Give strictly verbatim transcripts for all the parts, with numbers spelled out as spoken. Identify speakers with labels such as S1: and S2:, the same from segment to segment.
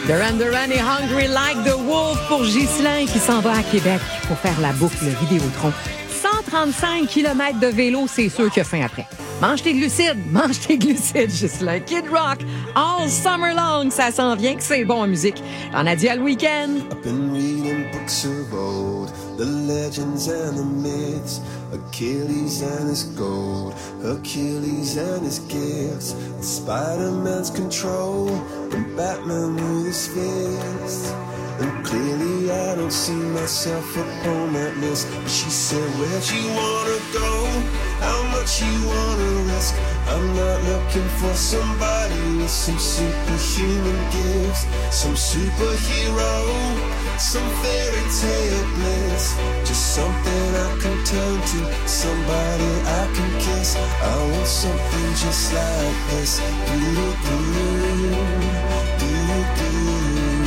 S1: Duran Duran et Hungry Like the Wolf pour Ghislain qui s'en va à Québec pour faire la boucle Vidéotron. cent trente-cinq kilomètres de vélo, c'est sûr qu'il a faim après. Mange tes glucides, mange tes glucides, Ghislain. Kid Rock, All Summer Long, ça s'en vient que c'est bon en musique. On a dit à le week-end.
S2: I've been reading books of old, the legends and the myths, Achilles and his gold, Achilles and his gifts, Spider-Man's control, and Batman with his fists. And clearly I don't see myself upon that list. But she said, where'd you wanna go? How much you wanna risk? I'm not looking for somebody with some superhuman gifts, some superhero, some fairy tale bliss. Just something I can turn to, somebody I can kiss. I want something just like this. Do-do-do, do-do-do.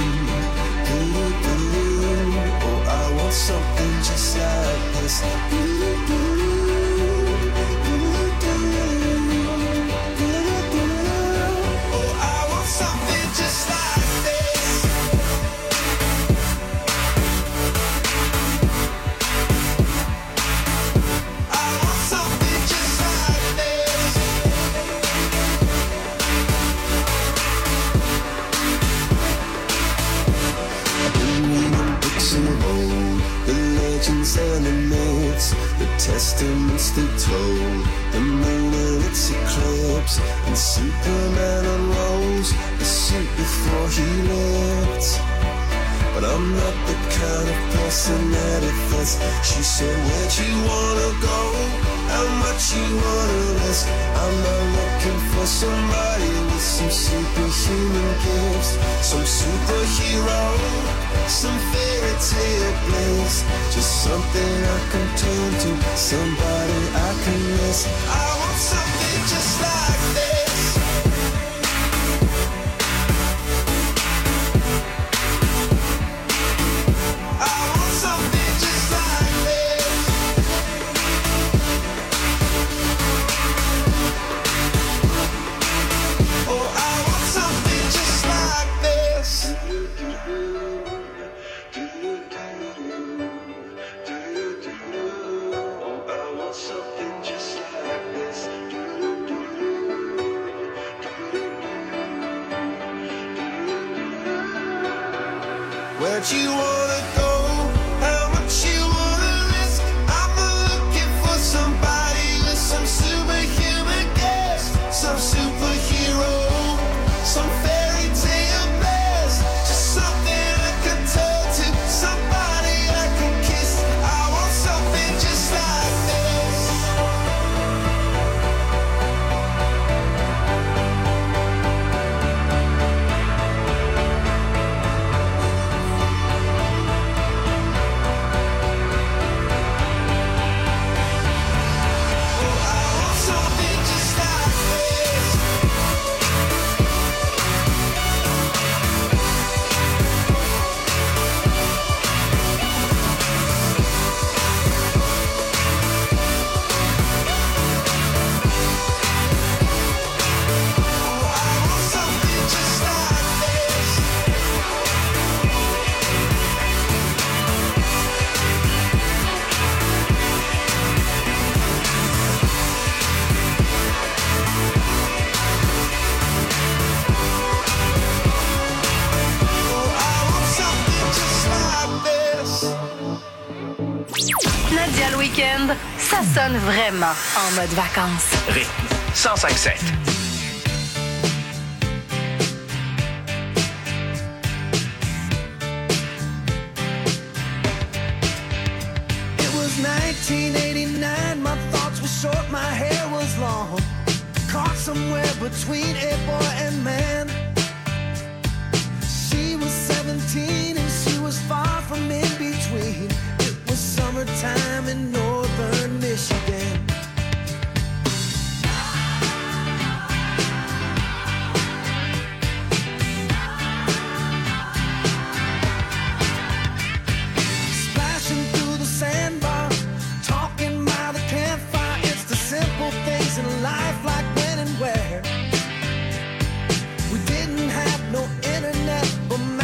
S2: Oh, I want something just like this. Oh, I want something just like this. I want something just like this. The legends and the myths, the testaments they told, the moon and its eclipse, and Superman unrolls the suit before he lived. But I'm not the kind of person that it fits. She said, where'd you wanna go? How much you wanna risk? I'm not looking for somebody with some superhuman gifts, some superhero, some fairy tale bliss. Just something I can turn to, somebody I can miss. I want something just like this. I want something just like this. Oh, I want something just like this. Where'd you wanna go? How much you wanna risk? I'm looking for somebody with some superhuman gifts, some superhero, some fairy tale bliss. Just something I can turn to, somebody I can kiss. I want something just like this.
S3: Nadia le week-end, ça sonne vraiment en mode vacances.
S4: Rythme cent cinq sept.
S2: It was nineteen eighty-nine, my thoughts were short, my hair was long. Caught somewhere between a boy and man. She was seventeen and she was far from in between. It was summertime in northern Michigan. Splashing through the sandbar, talking by the campfire. It's the simple things in life, like when and where. We didn't have no internet, but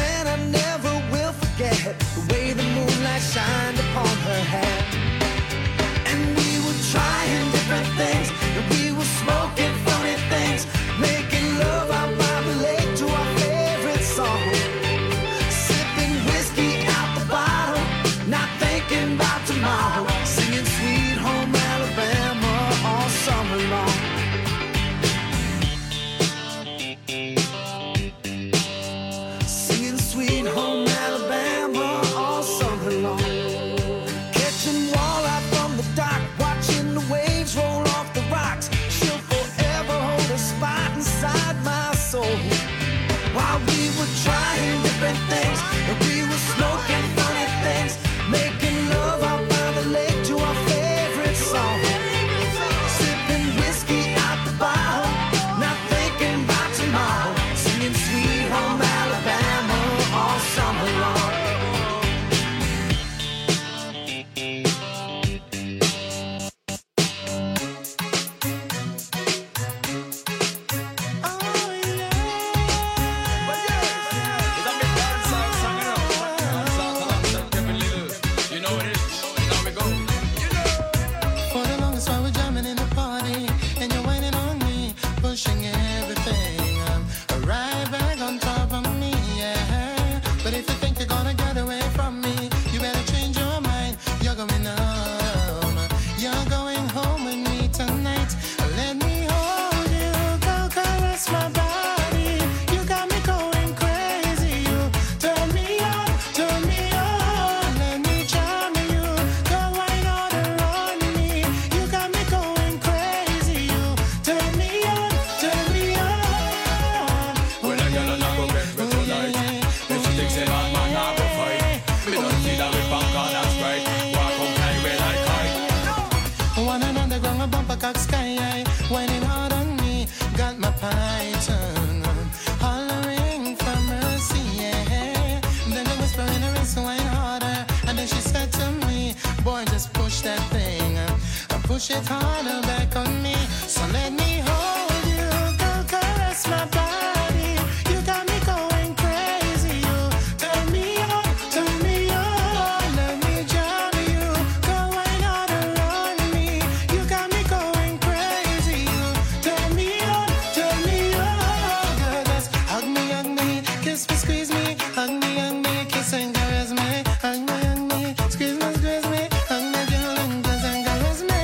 S5: the ground, a bumper cock sky high. Whining hard on me, got my python hollering for mercy, yeah. Then the whisper in her ear, so whine harder. And then she said to me, boy, just push that thing, push it harder back on me. So let me hold you, girl, caress my body. You got me going crazy. You turn me on, turn me on. Let me jam you, go wine out around me. You got me going crazy. You turn me on, turn me on. Girl, just hug me, hug me, kiss me, squeeze me, hug me, hug me, kiss and caress me, hug me, hug me, squeeze me, squeeze me, hug me, girl, and kiss and caress me.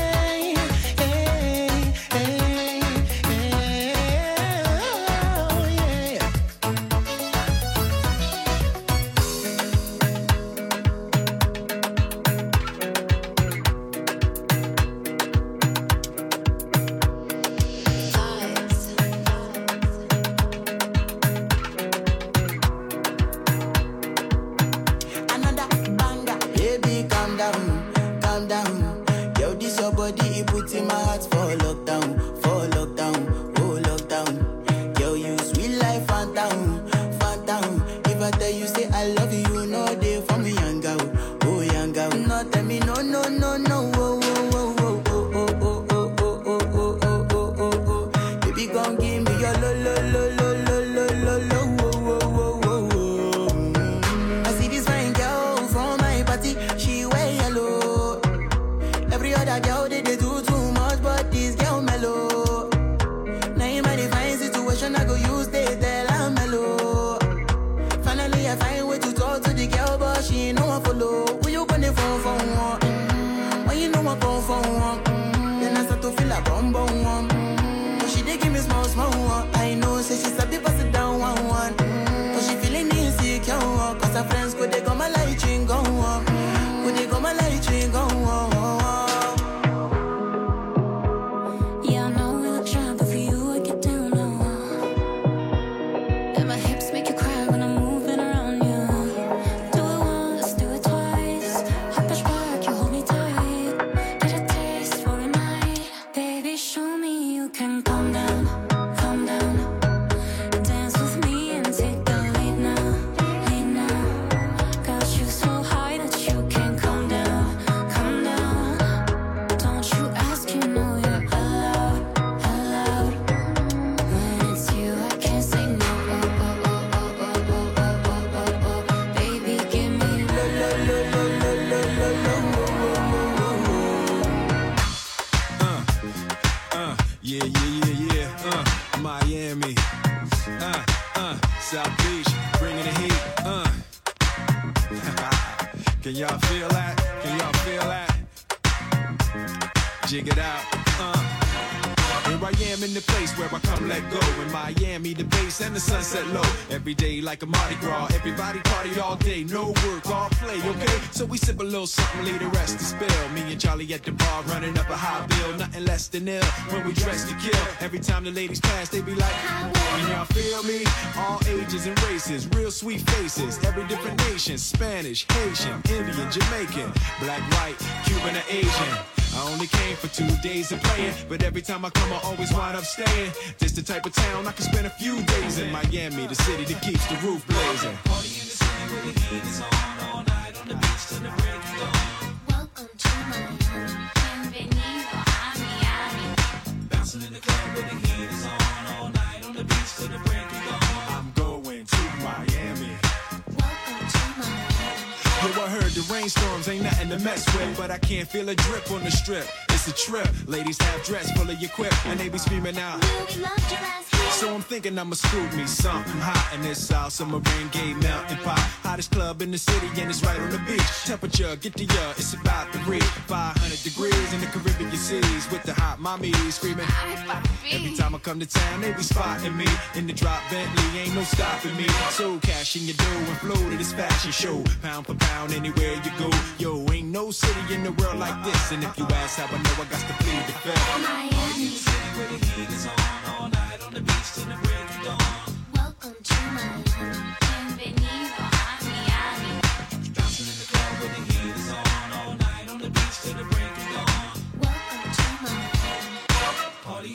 S6: Like a Mardi Gras, everybody partied all day, no work, all play, okay? So we sip a little something, leave the rest to spill. Me and Charlie at the bar, running up a high bill, nothing less than ill. When we dress to kill, every time the ladies pass, they be like, and y'all feel me? All ages and races, real sweet faces, every different nation, Spanish, Haitian, Indian, Jamaican, black, white, Cuban, or Asian. I only came for two days of playing, but every time I come I always wind up staying. This the type of town I can spend a few days in. Miami, the city that keeps the roof blazing. Party in the city where the heat is on, all night on the beach till the break of dawn. Welcome to Miami, bienvenido a Miami. Bouncing in the club where the heat is on, all night on the beach till the break of dawn. I'm going to Miami. Welcome to Miami. Yo, I heard the rainstorms ain't nothing to mess with, but I can't feel a drip on the strip. It's a trip. Ladies have dress full of your quip, and they be screaming out, we love your ass. So I'm thinking I'ma scoop me something hot in this South Summer rain gay mountain pot. Hottest club in the city, and it's right on the beach. Temperature, get the uh, it's about to reach five hundred degrees in the Caribbean seas with the hot mommy screaming. Every time I come to town, they be spotting me in the drop Bentley, ain't no stopping me. So cash in your dough and flow to this fashion show, pound for pound anywhere you go. Yo, ain't no city in the world like this, and if you ask how I know, I got to plead the fifth. Miami, city where the heat is on, all night on the beach till the break of dawn. Welcome to Miami, bienvenido a Miami. Bouncing in the club where the heat is on, all night on the beach till the break of dawn. Welcome to Miami.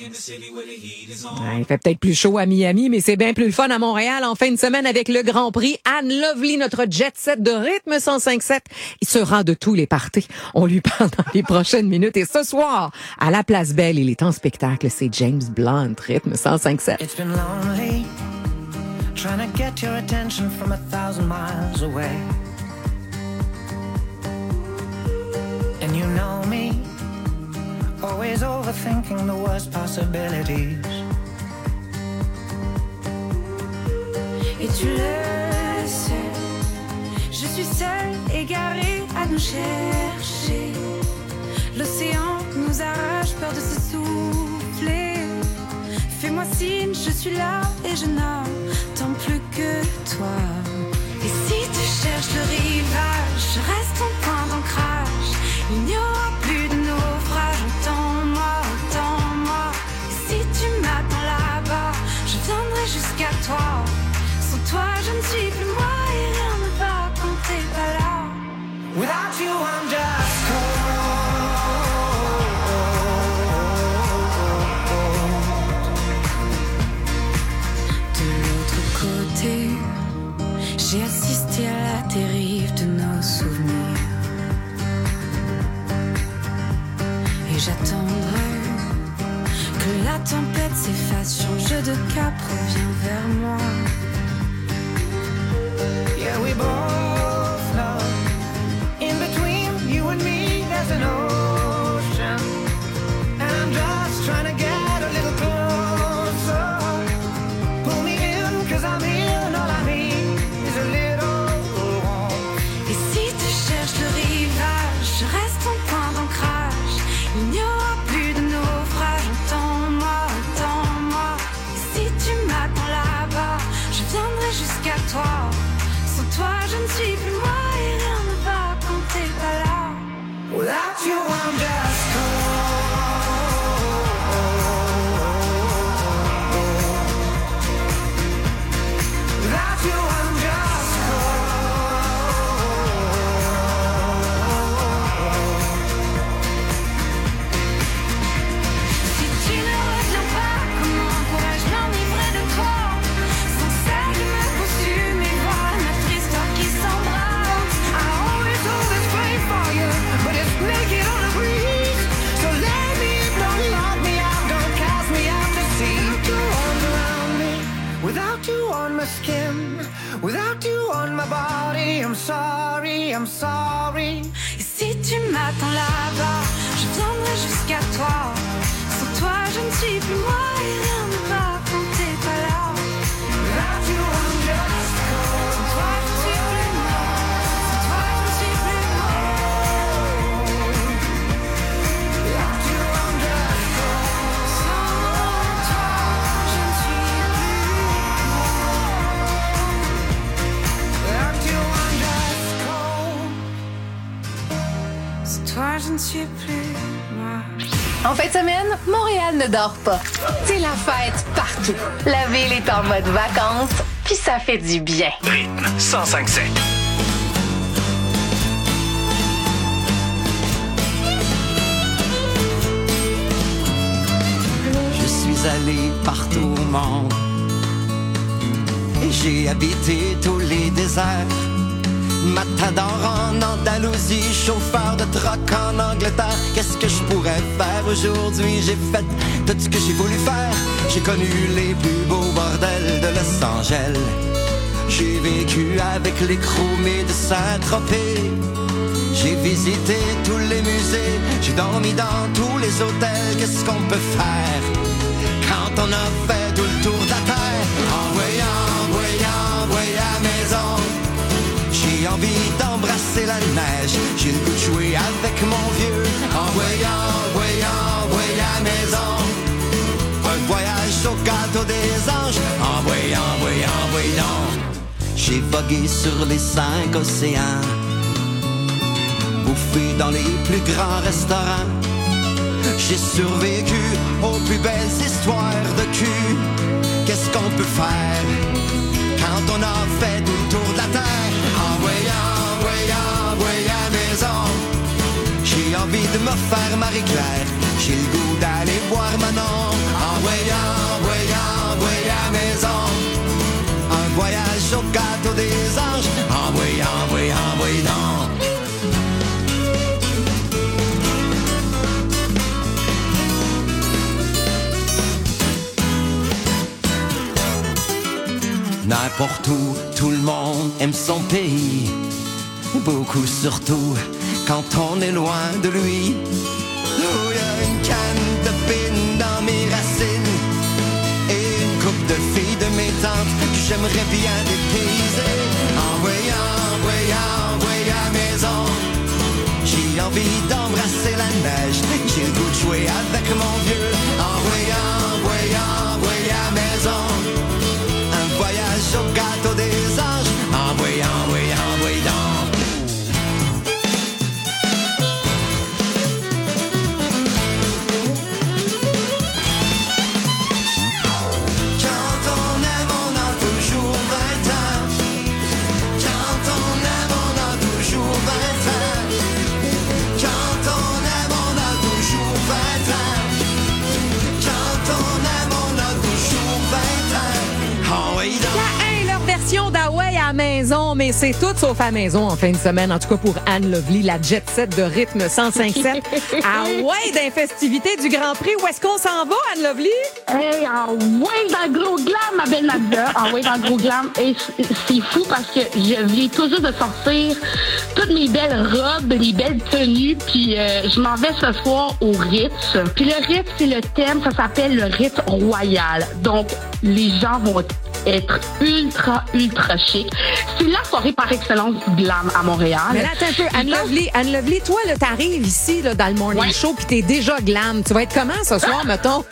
S1: Ouais, il fait peut-être plus chaud à Miami, mais c'est bien plus le fun à Montréal en fin de semaine avec le Grand Prix. Anne Lovely, notre jet set de rythme cent cinq sept, il se rend de tous les parties. On lui parle dans les prochaines minutes. Et ce soir, à la Place Belle, il est en spectacle. C'est James Blunt, rythme cent cinq sept.
S7: It's been lonely, trying to get your attention from a thousand miles away. And you know me, always overthinking the worst possibilities.
S8: Et tu le sais, je suis seule, égarée à nous chercher. L'océan nous arrache, peur de s'essouffler. Fais-moi signe, je suis là et je n'attends plus que toi. Et si tu cherches le rivage, je reste ton point d'ancrage. Il n'y aura plus de naufrage, entends-moi, entends-moi. Et si tu m'attends là-bas, je viendrai jusqu'à toi. Sans toi, je ne suis plus moi et rien ne va quand t'es pas là.
S7: Without you, I'm just cold.
S8: De l'autre côté, j'ai assisté à la dérive de nos souvenirs. Et j'attendrai que la tempête s'efface, change de cap, reviens vers moi.
S7: Yeah, we both know. In between you and me, there's an ocean. And I'm just trying to get a little closer. Pull me in, cause I'm in, all I need is a little warmth.
S8: Et si tu cherches le rivage, je reste ton point d'ancrage. Il n'y aura plus de naufrage, entends-moi, entends-moi. Et si tu m'attends là-bas, je viendrai jusqu'à toi. Sans toi, je ne suis plus moi et rien ne va quand t'es pas là.
S7: Without you, I'm just cold. Without you, I'm just cold.
S8: Si tu ne reviens pas, comment pourrais-je m'enivrer de toi? Sans celle qui me consume et voir notre histoire qui s'embrase.
S7: I always hold this flame for you, but it's naked on the breeze. So let me, don't lock me out, don't cast me out to sea. Without you arms around me, without you on my skin, without you on my body, I'm sorry, I'm sorry.
S8: Et si tu m'attends là-bas, je viendrai jusqu'à toi. Sans toi, je ne suis plus moi et rien ne va quand t'es pas là.
S7: Without you, I'm just cold.
S8: Sans toi, je ne suis plus moi. Sans toi, je ne suis plus moi.
S7: Without you, I'm just cold.
S8: Sans toi, je ne suis plus moi.
S7: Without you, I'm just cold.
S8: Sans toi, je ne suis plus moi.
S3: En fin de semaine, Montréal ne dort pas. C'est la fête partout. La ville est en mode vacances, puis ça fait du bien.
S4: Rythme cent cinq sept.
S9: Je suis allé partout au monde et j'ai habité tous les déserts. Matador en Andalousie, chauffeur de truck en Angleterre. Qu'est-ce que je pourrais faire aujourd'hui? J'ai fait tout ce que j'ai voulu faire. J'ai connu les plus beaux bordels de Los Angeles. J'ai vécu avec les chromés de Saint-Tropez. J'ai visité tous les musées. J'ai dormi dans tous les hôtels. Qu'est-ce qu'on peut faire quand on a fait tout le tour de la terre? Envoyant, envoyant, envoyant à la maison. J'ai envie d'embrasser la neige. J'ai le goût de jouer avec mon vieux. Envoyant, envoyant, envoyant à la maison. Un voyage au gâteau des anges. Envoyant, envoyant, envoyant. J'ai vogué sur les cinq océans. Bouffé dans les plus grands restaurants. J'ai survécu aux plus belles histoires de cul. Qu'est-ce qu'on peut faire quand on a fait tout le tour de la terre? Envoyant, envoyant, envoyant à la maison. J'ai envie de me faire Marie-Claire. J'ai le goût d'aller voir Manon. Envoyez, envoyez, envoyez à la maison. Un voyage au gâteau des anges. Envoyez, envoyez, envoyez donc. N'importe où, tout le monde aime son pays. Beaucoup surtout quand on est loin de lui. Oh, y a une canne de pine dans mes racines et une coupe de filles de mes tantes que j'aimerais bien dépayser. Envoyez, envoyez, envoyez à la maison. J'ai envie d'embrasser la neige. J'ai le goût de jouer avec mon vieux. Envoyez, envoyez, envoyez à la maison. Un voyage au gâteau des anges. Envoyez, envoyez, envoyez donc.
S1: D'Hawaï à la maison, mais c'est tout sauf à la maison en fin de semaine. En tout cas pour Anne Lovely, la jet set de rythme cent cinq sept. Hawaï d'un festivité du Grand Prix. Où est-ce qu'on s'en va, Anne Lovely?
S10: Hey, Hawaï dans le gros glam, ma belle Nadia. Hawaï dans le gros glam. Et c'est fou parce que je viens tout juste de sortir toutes mes belles robes, les belles tenues, puis euh, je m'en vais ce soir au Ritz. Puis le Ritz, c'est le thème, ça s'appelle le Ritz Royal. Donc, les gens vont être ultra, ultra chic. C'est la soirée par excellence du glam à Montréal.
S1: Mais là, attends un peu. Anne Lovely, Anne Lovely, toi, là, t'arrives ici, là, dans le morning ouais. show, puis t'es déjà glam. Tu vas être comment ce soir, mettons?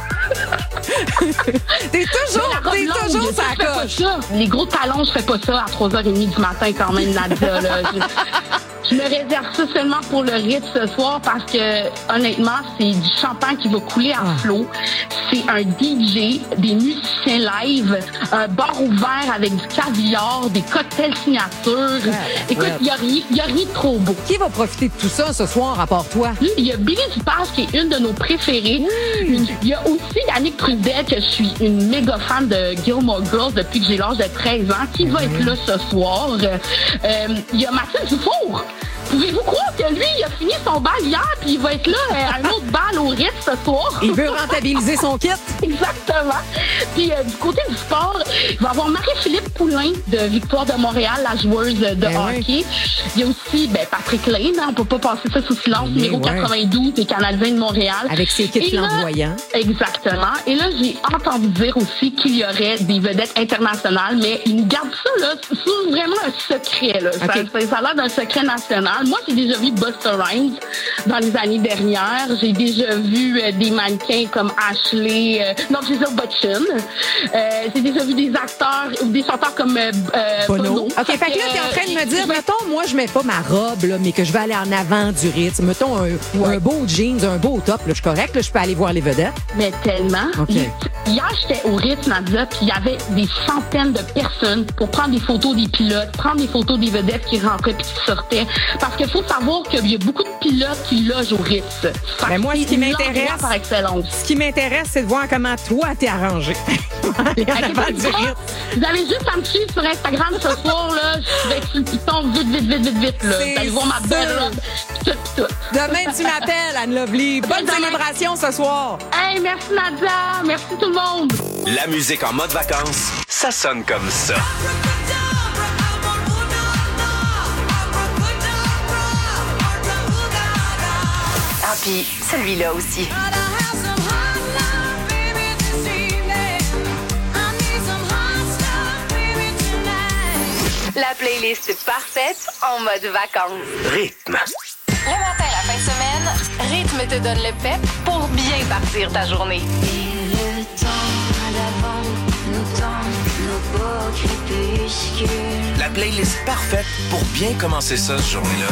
S1: T'es toujours, t'es longue, toujours ça coche.
S10: Les gros talons, je fais pas ça à trois heures trente du matin quand même, Nadia, là. Je... Je me réserve ça seulement pour le Ritz ce soir parce que, honnêtement, c'est du champagne qui va couler à ah. flot. C'est un D J, des musiciens live, un bar ouvert avec du caviar, des cocktails signature. Ouais, Écoute, il ouais. n'y a, a rien de trop beau.
S1: Qui va profiter de tout ça ce soir à part toi?
S10: Il y a Billy Dupage qui est une de nos préférées. Il y a aussi Yannick Trudel, que je suis une méga fan de Gilmore Girls depuis que j'ai l'âge de treize ans, qui mmh. va être là ce soir. Euh, il y a Mathilde Dufour. Pouvez-vous croire que lui, il a fini son bal hier, puis il va être là à un autre bal au Ritz ce soir?
S1: Il veut rentabiliser son kit.
S10: Exactement. Puis euh, du côté du sport, il va y avoir Marie-Philippe Poulain de Victoire de Montréal, la joueuse de ben hockey. Ouais. Il y a aussi ben, Patrick Lane, hein, on peut pas passer ça sous silence, mais numéro ouais. quatre-vingt-douze, des Canadiens de Montréal.
S1: Avec ses kits flamboyants.
S10: Exactement. Et là, j'ai entendu dire aussi qu'il y aurait des vedettes internationales, mais ils gardent ça, là, c'est vraiment un secret, là. Okay. Ça, ça a l'air d'un secret national. Moi, j'ai déjà vu Busta Rhymes dans les années dernières. J'ai déjà vu euh, des mannequins comme Ashley, euh, non, Gisele Butchen. Euh, j'ai déjà vu des acteurs ou des chanteurs comme euh,
S1: Bono.
S10: Bono.
S1: OK, fait que là, t'es en train de me dire, mettons, moi, je mets pas ma robe, là, mais que je vais aller en avant du Ritz. Mettons un, ouais. un beau jeans, un beau top, là, je suis correct, là, je peux aller voir les vedettes.
S10: Mais tellement.
S1: Okay.
S10: Hier, j'étais au Ritz, Nadia, puis il y avait des centaines de personnes pour prendre des photos des pilotes, prendre des photos des vedettes qui rentraient puis qui sortaient. Parce qu'il faut savoir qu'il y a beaucoup de pilotes qui logent au Ritz.
S1: Mais moi, ce qui m'intéresse,
S10: par excellence.
S1: Ce qui m'intéresse, c'est de voir comment toi t'es arrangé. Aller en avant du Ritz.
S10: Vous avez juste à me suivre sur Instagram ce soir, là. Je vais être sur le piton vite, vite, vite, vite, vite, là. Vous allez voir ma belle robe. Tout, tout.
S1: Demain, tu m'appelles, Anne Lovely. Bonne célébration ce soir.
S10: Hey, merci Nadia. Merci tout le monde.
S4: La musique en mode vacances, ça sonne comme ça.
S3: Ah, puis celui-là aussi. La playlist parfaite en mode vacances.
S4: Rythme.
S3: Le matin, la fin de semaine, Rythme te donne le pep pour bien partir ta journée.
S8: Et le temps d'avant nous tend nos beaux crépuscules.
S4: La playlist parfaite pour bien commencer ça, cette journée-là.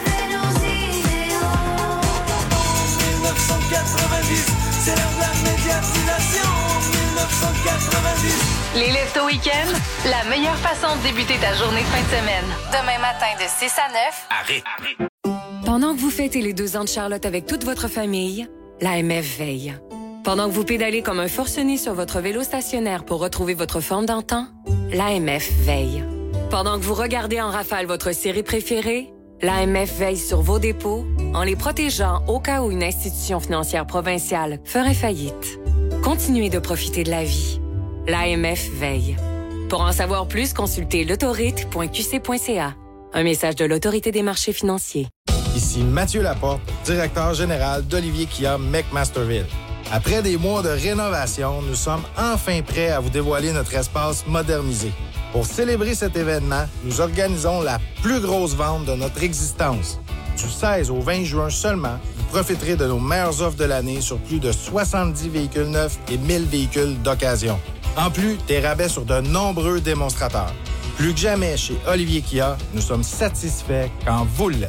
S5: dix-neuf cent quatre-vingt-dix, c'est l'heure de la médiatisation. dix-neuf cent quatre-vingt-dix.
S3: Les Leftos Week-end, la meilleure façon de débuter ta journée de fin de semaine. Demain matin de six à neuf.
S4: Arrête.
S11: Pendant que vous fêtez les deux ans de Charlotte avec toute votre famille, l'A M F veille. Pendant que vous pédalez comme un forcené sur votre vélo stationnaire pour retrouver votre forme d'antan, l'A M F veille. Pendant que vous regardez en rafale votre série préférée, l'A M F veille sur vos dépôts en les protégeant au cas où une institution financière provinciale ferait faillite. Continuez de profiter de la vie. L'A M F veille. Pour en savoir plus, consultez l'autorite point q c point c a. Un message de l'Autorité des marchés financiers.
S12: Ici Mathieu Laporte, directeur général d'Olivier Kia McMasterville. Après des mois de rénovation, nous sommes enfin prêts à vous dévoiler notre espace modernisé. Pour célébrer cet événement, nous organisons la plus grosse vente de notre existence. Du seize au vingt juin seulement, vous profiterez de nos meilleures offres de l'année sur plus de soixante-dix véhicules neufs et mille véhicules d'occasion. En plus, des rabais sur de nombreux démonstrateurs. Plus que jamais chez Olivier Kia, nous sommes satisfaits quand vous l'êtes.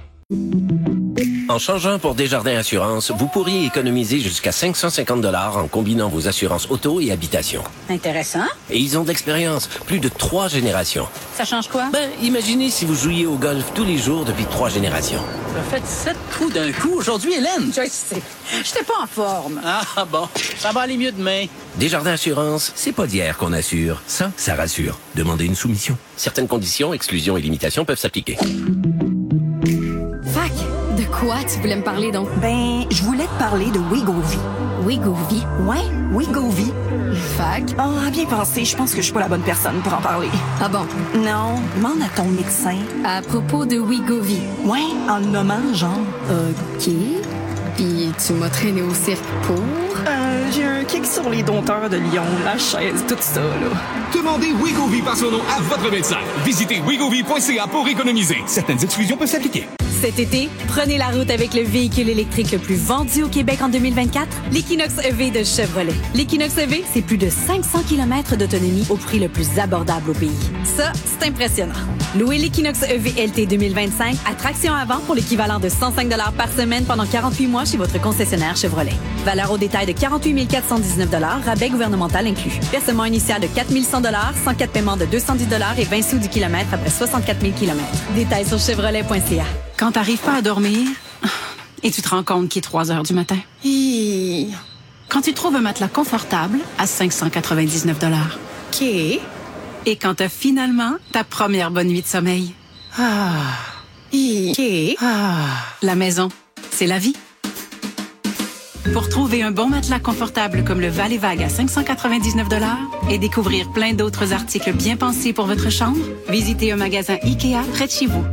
S13: En changeant pour Desjardins Assurance, vous pourriez économiser jusqu'à cinq cent cinquante dollars en combinant vos assurances auto et habitation.
S14: Intéressant.
S13: Et ils ont de l'expérience, plus de trois générations.
S14: Ça change quoi?
S13: Ben, imaginez si vous jouiez au golf tous les jours depuis trois générations.
S14: Ça fait sept coups d'un coup aujourd'hui, Hélène. Je sais. J'étais pas en forme. Ah bon, ça va aller mieux demain.
S13: Desjardins Assurance, c'est pas d'hier qu'on assure. Ça, ça rassure. Demandez une soumission. Certaines conditions, exclusions et limitations peuvent s'appliquer.
S15: Fac, de quoi tu voulais me parler donc?
S16: Ben, je voulais te parler de Wegovy.
S15: Wegovy?
S16: Ouais, Wegovy.
S15: Fac?
S16: Oh, à bien penser, je pense que je suis pas la bonne personne pour en parler.
S15: Ah bon?
S16: Non, demande à ton médecin.
S15: À propos de Wegovy?
S16: Ouais, en le nommant, genre.
S15: OK. Puis tu m'as traîné au cirque pour?
S16: Euh, j'ai un kick sur les dompteurs de Lyon, la chaise, tout ça, là.
S17: Demandez Wegovy par son nom à votre médecin. Visitez wegovy point c a pour économiser. Certaines exclusions peuvent s'appliquer.
S18: Cet été, prenez la route avec le véhicule électrique le plus vendu au Québec en deux mille vingt-quatre, l'Equinox E V de Chevrolet. L'Equinox E V, c'est plus de cinq cents kilomètres d'autonomie au prix le plus abordable au pays. Ça, c'est impressionnant. Louez l'Equinox E V L T deux mille vingt-cinq à traction avant pour l'équivalent de cent cinq dollars par semaine pendant quarante-huit mois chez votre concessionnaire Chevrolet. Valeur au détail de quarante-huit mille quatre cent dix-neuf dollars, rabais gouvernemental inclus. Versement initial de quatre mille cent dollars, cent quatre paiements de deux cent dix dollars et vingt sous du kilomètre après soixante-quatre mille kilomètres. Détails sur chevrolet point c a.
S19: Quand t'arrives pas à dormir et tu te rends compte qu'il est trois heures du matin. Hi. Quand tu trouves un matelas confortable à cinq cent quatre-vingt-dix-neuf dollars.
S16: OK.
S19: Et quand t'as finalement ta première bonne nuit de sommeil. Ah.
S16: Hi. OK.
S19: Ah. La maison, c'est la vie. Pour trouver un bon matelas confortable comme le Val et Vague à cinq cent quatre-vingt-dix-neuf dollars et découvrir plein d'autres articles bien pensés pour votre chambre, visitez un magasin Ikea près de chez vous.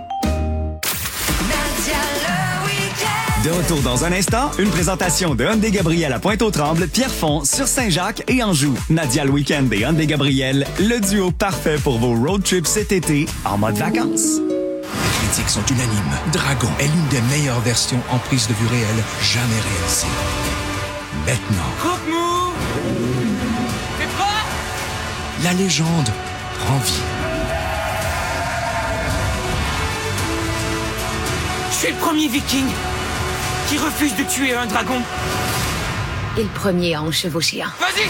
S20: De retour dans un instant, une présentation de Hyundai Gabriel à Pointe-aux-Trembles, Pierrefonds, sur Saint-Jacques et Anjou. Nadia le Week-end et Hyundai Gabriel, le duo parfait pour vos road trips cet été en mode vacances.
S6: Les critiques sont unanimes. Dragon est l'une des meilleures versions en prise de vue réelle jamais réalisée. Maintenant,
S7: Croque-mou! T'es prêt?
S6: la légende prend vie.
S7: Je suis le premier viking qui refuse de tuer un dragon.
S15: Et le premier à en chevaucher un.
S7: Vas-y!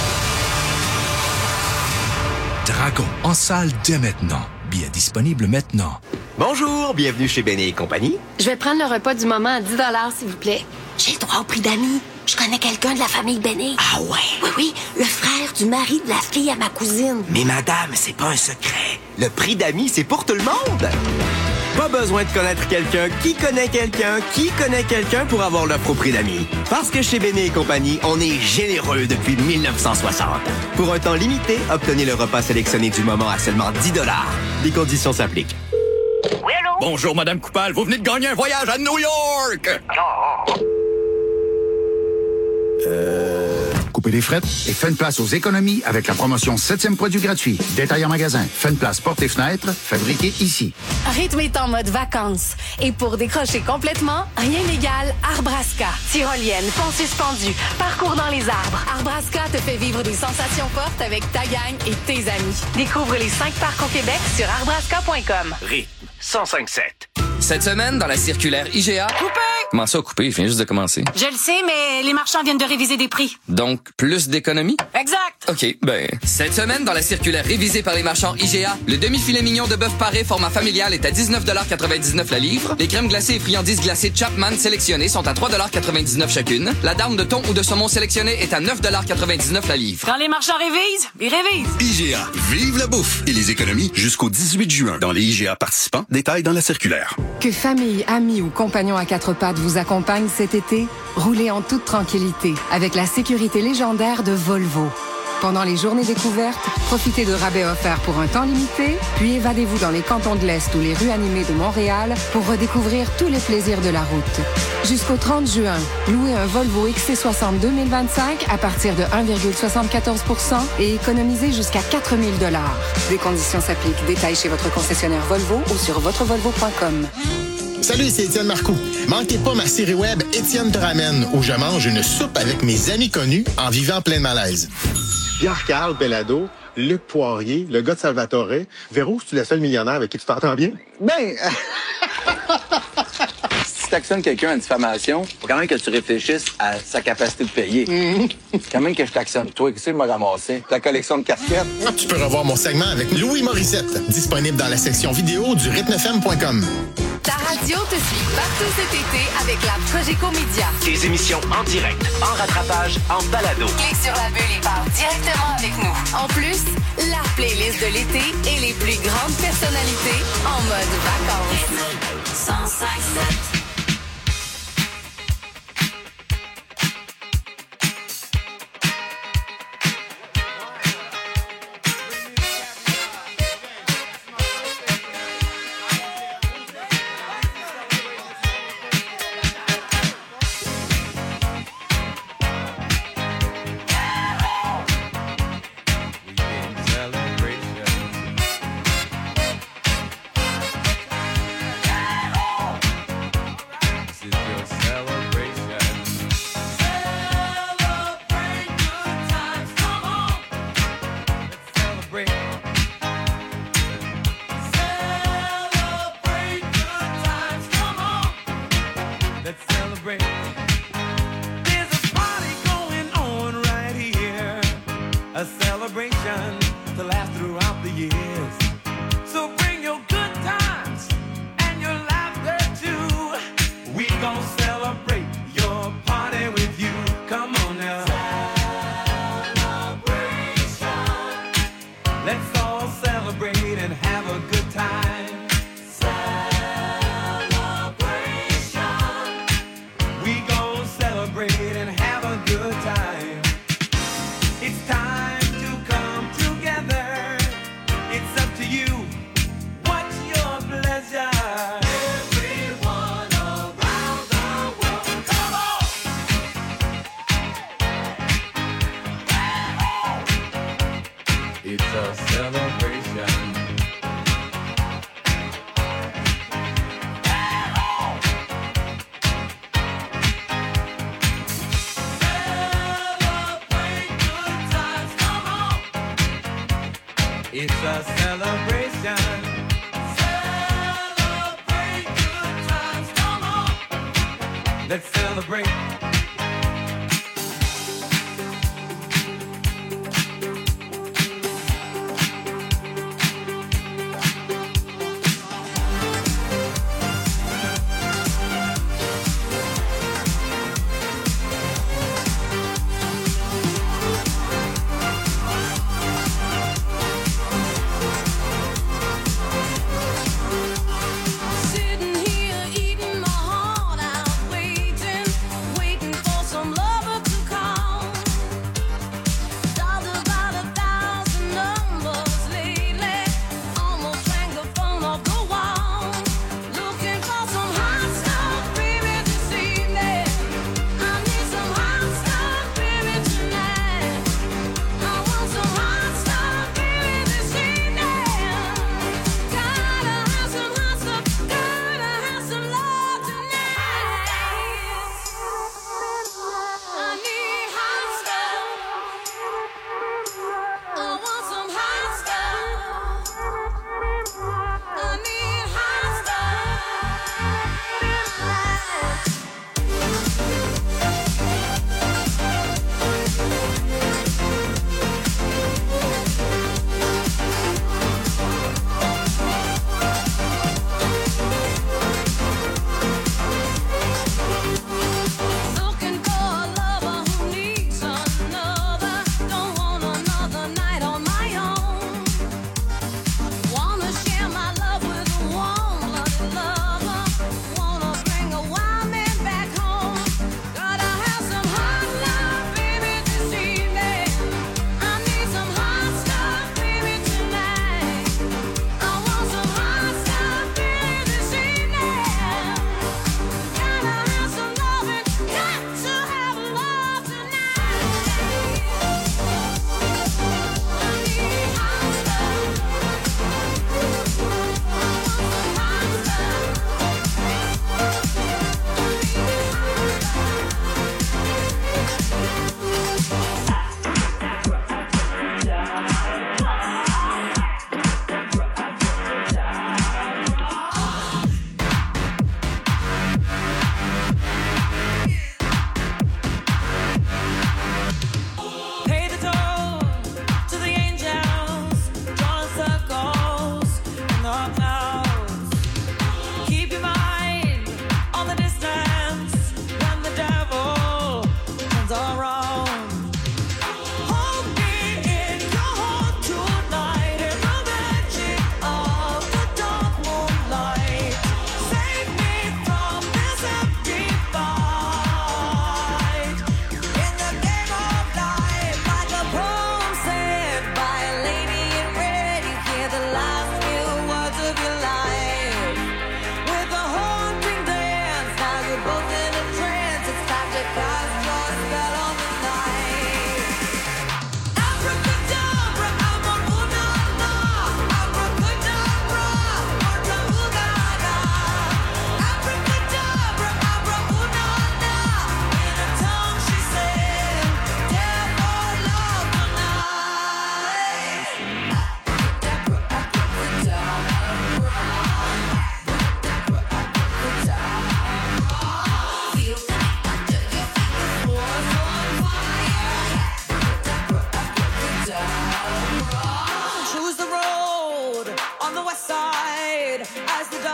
S6: Dragon, en salle dès maintenant. Billets disponibles maintenant.
S21: Bonjour, bienvenue chez Benny et compagnie.
S3: Je vais prendre le repas du moment à dix dollars, s'il vous plaît.
S22: J'ai le droit au prix d'amis. Je connais quelqu'un de la famille Benny.
S21: Ah ouais?
S22: Oui, oui, le frère du mari de la fille à ma cousine.
S21: Mais madame, c'est pas un secret. Le prix d'amis, c'est pour tout le monde. Pas besoin de connaître quelqu'un qui connaît quelqu'un qui connaît quelqu'un pour avoir l'offre au prix d'amis. Parce que chez Benny et compagnie, on est généreux depuis mille neuf cent soixante. Pour un temps limité, obtenez le repas sélectionné du moment à seulement dix dollars. Les conditions s'appliquent.
S23: Oui, allô? Bonjour, Madame Coupal. Vous venez de gagner un voyage à New York!
S24: Oh. Euh... Coupez les frettes et faites place aux économies avec la promotion septième produit gratuit. Détail en magasin. Faites place portes et fenêtres, fabriqué ici.
S3: Rythme est en mode vacances. Et pour décrocher complètement, rien n'égale Arbraska. Tyrolienne, pont suspendu, parcours dans les arbres. Arbraska te fait vivre des sensations fortes avec ta gang et tes amis. Découvre les cinq parcs au Québec sur arbraska point com.
S4: Rythme cent cinq sept.
S1: Cette semaine, dans la circulaire I G A... Coupé! Comment ça, coupé? Je viens juste de commencer.
S2: Je le sais, mais les marchands viennent de réviser des prix.
S1: Donc, plus d'économies?
S2: Exact!
S1: OK, ben... Cette semaine, dans la circulaire révisée par les marchands I G A, le demi-filet mignon de bœuf paré format familial est à dix-neuf quatre-vingt-dix-neuf la livre. Les crèmes glacées et friandises glacées Chapman sélectionnées sont à trois quatre-vingt-dix-neuf chacune. La dinde de thon ou de saumon sélectionnée est à neuf quatre-vingt-dix-neuf la livre.
S2: Quand les marchands révisent, ils révisent!
S9: I G A, vive la bouffe et les économies jusqu'au dix-huit juin dans les I G A participants. Détails dans la circulaire.
S10: Que famille, amis ou compagnons à quatre pattes vous accompagnent cet été, roulez en toute tranquillité avec la sécurité légendaire de Volvo. Pendant les journées découvertes, profitez de rabais offerts pour un temps limité, puis évadez-vous dans les cantons de l'Est ou les rues animées de Montréal pour redécouvrir tous les plaisirs de la route. Jusqu'au trente juin, louez un Volvo X C soixante deux mille vingt-cinq à partir de un virgule soixante-quatorze pour cent et économisez jusqu'à quatre mille dollars. Des conditions s'appliquent. Détails chez votre concessionnaire Volvo ou sur votre volvo point com.
S25: Salut, c'est Étienne Marcoux. Manquez pas ma série web Étienne te ramène, où je mange une soupe avec mes amis connus en vivant plein de malaise. Pierre-Carl Bellado, Luc Poirier, le gars de Salvatore. Véro, c'est-tu le seul millionnaire avec qui tu t'entends bien?
S26: Ben... si tu actionnes quelqu'un en diffamation, faut quand même que tu réfléchisses à sa capacité de payer. Mm-hmm. Quand même que je t'actionne. Toi, qu'est-ce que tu m'as ramassé? Ta collection de casquettes?
S25: Tu peux revoir mon segment avec Louis Morissette, disponible dans la section vidéo du rythme f m point com.
S3: Ta radio te suit partout cet été avec la Cogeco Média.
S4: Des émissions en direct, en rattrapage, en balado.
S3: Clique sur la bulle et parle directement avec nous. En plus, la playlist de l'été et les plus grandes personnalités en mode vacances. cent cinq sept
S7: It's a celebration. Celebrate good times, come on. Let's celebrate. Sitting here eating my heart out, waiting, waiting.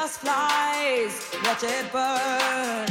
S7: just flies. Watch it burn.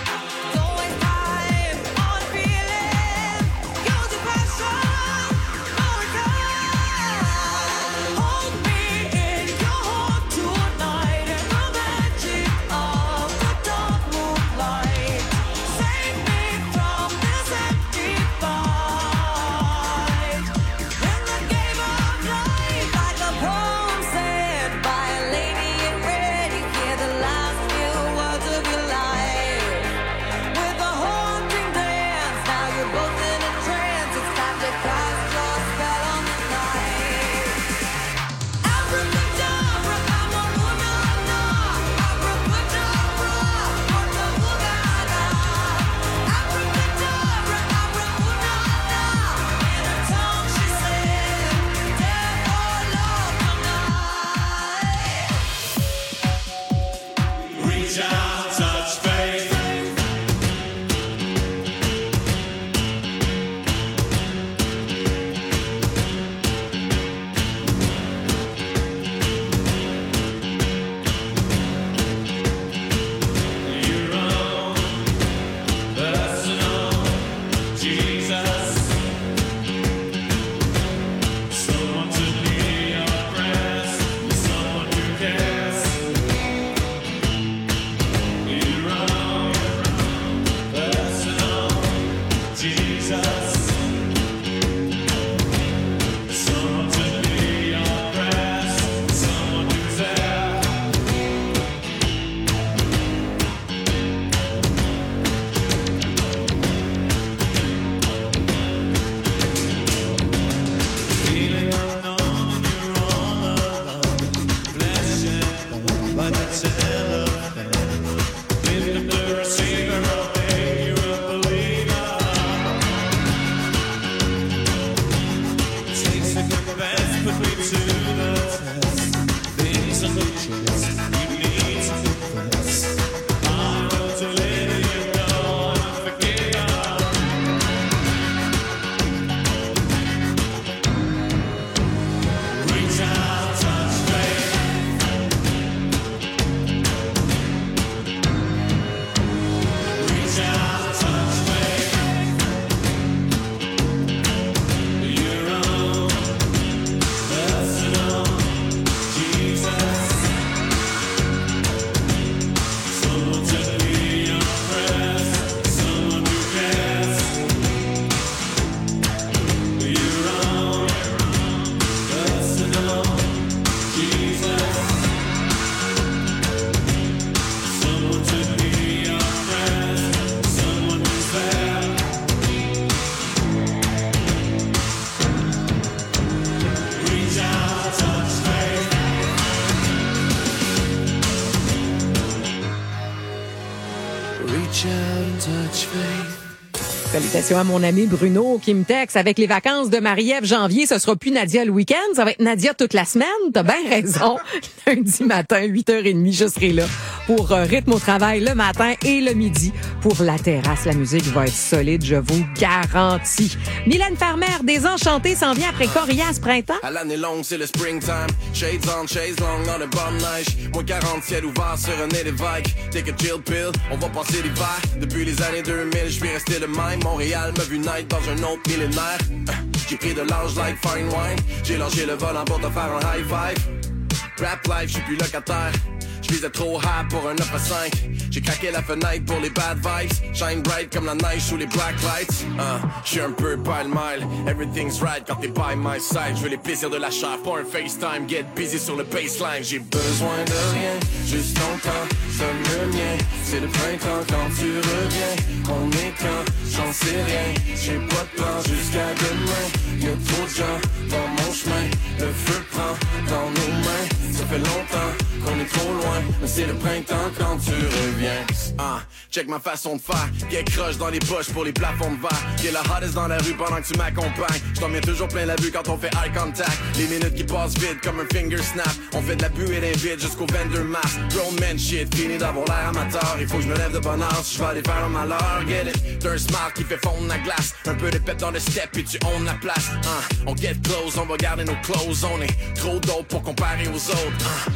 S5: Salutations à mon ami Bruno qui me texte. Avec les vacances de Marie-Ève janvier, ce sera plus Nadia le week-end, ça va être Nadia toute la semaine. T'as bien raison. Lundi matin, huit heures trente, je serai là pour euh, rythme au travail le matin et le midi pour la terrasse. La musique va être solide, je vous garantis. Mylène Farmer, Désenchantée, s'en vient après Corias printemps.
S8: À l'année longue, c'est le springtime. Shades on, chase long, dans le bonne neige. Moins quarante, ciel ouvert sur un nez d'évêque. Take a chill pill, on va passer l'hiver. Depuis les années deux mille, je vais rester le même. Montréal m'a vu naître dans un autre millénaire. Euh, j'ai pris de l'âge like fine wine. J'ai lâché le volant pour te faire un high five. Rap life, j'suis plus locataire. J'visais trop high pour un neuf à cinq. J'ai craqué la fenêtre pour les bad vibes. Shine bright comme la neige sous les black lights. uh, J'suis un peu pile-mile. Everything's right quand t'es by my side. J'veux les plaisirs de la chair, pas un FaceTime. Get busy sur le baseline. J'ai besoin de rien, juste ton temps, seul le mien. C'est le printemps quand tu reviens. On est quand, j'en sais rien. J'ai pas de plan jusqu'à demain. Y'a trop de gens dans mon chemin. Le feu prend dans nos mains. Ça fait longtemps qu'on est trop loin, mais c'est le printemps quand tu reviens. Ah, check ma façon de faire. Get croche dans les poches pour les plafonds de verre. T'es la hottest dans la rue pendant que tu m'accompagnes. J't'en mets toujours plein la vue quand on fait eye contact. Les minutes qui passent vite comme un finger snap. On fait de la buée d'invite jusqu'au vingt-deux mars. Grown man shit, fini d'avoir l'air amateur. Il faut que je me lève de bonne heure si je vais aller faire un malheur. Get it? T'as un smart qui fait fondre la glace. Un peu de pep dans le step et tu own la place. Uh, on get close, on va garder nos clothes. On est trop dope pour comparer aux autres. Uh.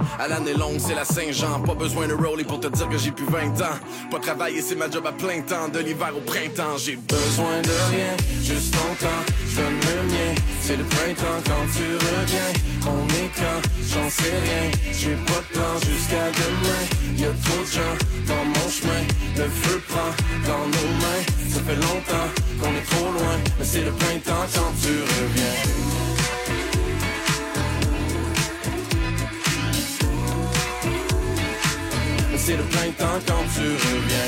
S8: À l'année longue, c'est la Saint-Jean. Pas besoin de rollie pour te dire que j'ai plus vingt ans. Pas travailler, c'est ma job à plein temps. De l'hiver au printemps, j'ai besoin de rien. Juste ton temps, je donne le mien. C'est le printemps quand tu reviens. On est quand, j'en sais rien. J'ai pas de plan jusqu'à demain. Y'a trop de gens dans mon chemin. Le feu prend dans nos mains. Ça fait longtemps qu'on est trop loin. Mais c'est le printemps quand tu reviens. C'est le printemps quand tu reviens.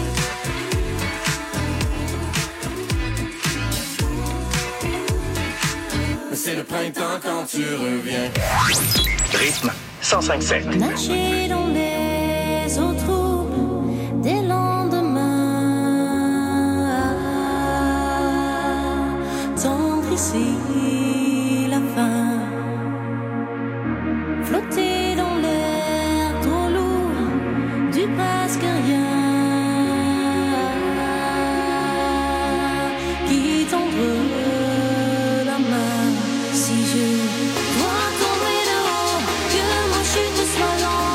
S8: C'est le printemps quand tu reviens.
S4: Rythme cent cinq sept.
S7: Marcher dans les eaux troubles des lendemains. Tendre ici la fin. Flotter dans l'air trop lourd du presque rien. Qui tendre la main. Si je vois tomber de haut, que ma chute soit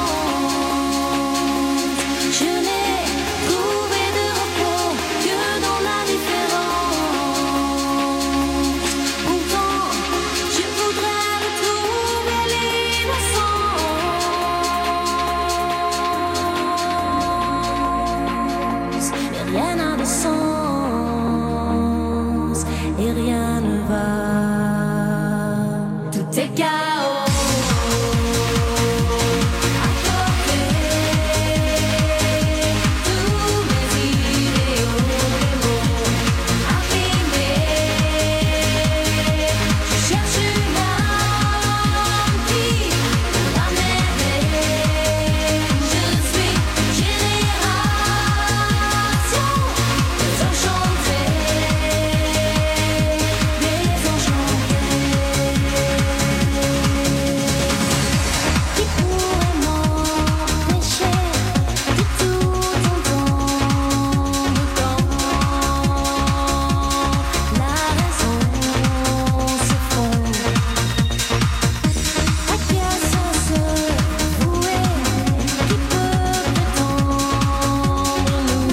S7: lente. Je n'ai trouvé de repos que dans la différence. Pourtant, je voudrais retrouver l'innocence. Mais rien n'a de sens et rien ne va. Tout est chaos. À côté, tous mes idéaux, les mots abîmés. Je cherche une âme qui va m'aider. Je suis génération désenchantée, désenchantée. Qui pourrait m'empêcher de tout entendre quand la raison se fond? À qui a ça se vouer? Qui peut prétendre nous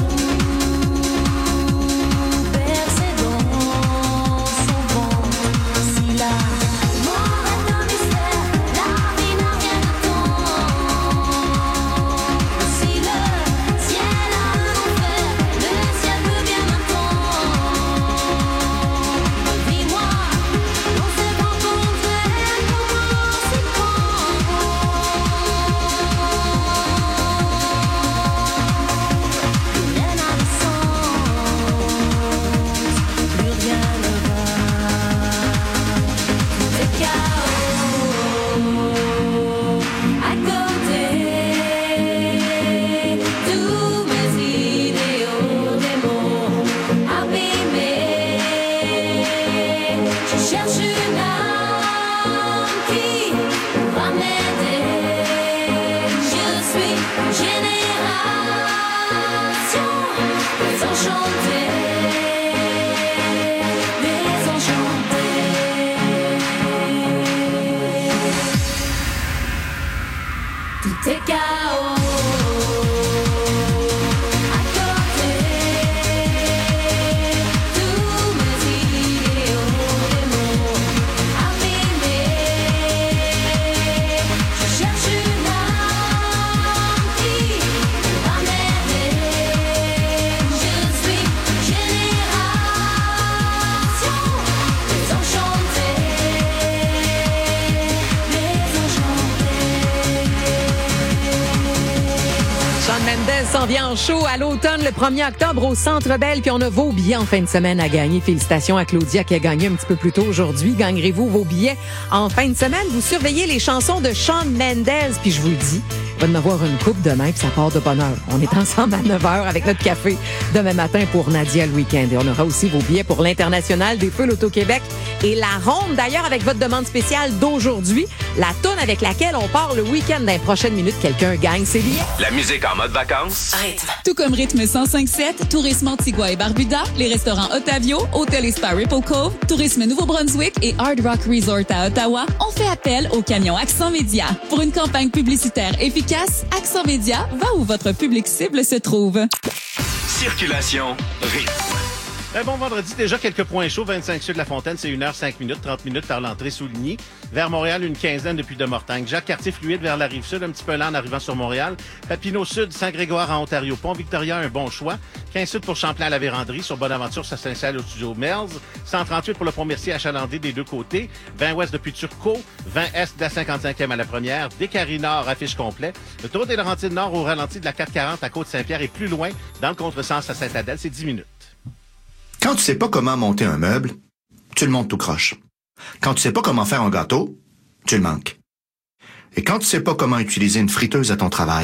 S7: bercer dans son ventre? Si la mort est un mystère, la vie n'a rien de temps. Si le ciel a un enfer, le ciel peut bien m'attendre. Dis-moi, on s'est rencontrés, comment s'y prendre? Plus rien n'a de sens, plus rien ne va. Tout est chaos. À côté, tous mes idéaux, des mots abîmés. Je cherche une âme qui va m'aider. Je suis génération désenchantée, désenchantée. Tout est chaos. À côté, tous mes idéaux, des mots abîmés. Je cherche une âme qui va m'aider. Je suis génération désenchantée,
S5: Shawn Mendes s'en vient en show à l'automne le premier octobre au Centre Bell. Puis on a vos billets en fin de semaine à gagner. Félicitations à Claudia qui a gagné un petit peu plus tôt aujourd'hui. Gagnerez-vous vos billets en fin de semaine? Vous surveillez les chansons de Shawn Mendes. Puis je vous le dis, Il va y en avoir une coupe demain, puis ça part de bonne heure. On est ensemble à neuf heures avec notre café demain matin pour Nadia le week-end. Et on aura aussi vos billets pour l'International des Feux l'Auto-Québec et la ronde, d'ailleurs, avec votre demande spéciale d'aujourd'hui. La toune avec laquelle on part le week-end dans les prochaines minutes. Quelqu'un gagne ses billets.
S4: La musique en mode vacances.
S11: Rythme. Tout comme Rythme cent cinq sept, Tourisme Antigua et Barbuda, les restaurants Ottavio, Hôtel et Spa Ripple Cove, Tourisme Nouveau-Brunswick et Hard Rock Resort à Ottawa ont fait appel au camion Accent Média. Pour une campagne publicitaire efficace, Accent Média va où votre public cible se trouve.
S4: Circulation rythme.
S12: Un bon vendredi, déjà quelques points chauds. vingt-cinq sud de la Fontaine, c'est une heure cinq minutes, trente minutes par l'entrée Souligny. Vers Montréal, une quinzaine depuis de Mortagne. Jacques-Cartier fluide vers la Rive-Sud, un petit peu lent en arrivant sur Montréal. Papineau Sud, Saint-Grégoire en Ontario. Pont-Victoria, un bon choix. quinze sud pour Champlain à la Vérandrie. Sur Bonaventure, ça s'installe au studio Melz. cent trente-huit pour le Pont-Mercier à Chalandé des deux côtés. vingt ouest depuis Turcot. vingt est de la cinquante-cinquième à la Première. Descaries Nord, affiche complet. Le tour des Laurentides Nord au ralenti de la quatre quarante à Côte-Saint-Pierre et plus loin, dans le contresens à Sainte-Adèle, c'est dix minutes.
S13: Quand tu sais pas comment monter un meuble, tu le montes tout croche. Quand tu sais pas comment faire un gâteau, tu le manques. Et quand tu sais pas comment utiliser une friteuse à ton travail,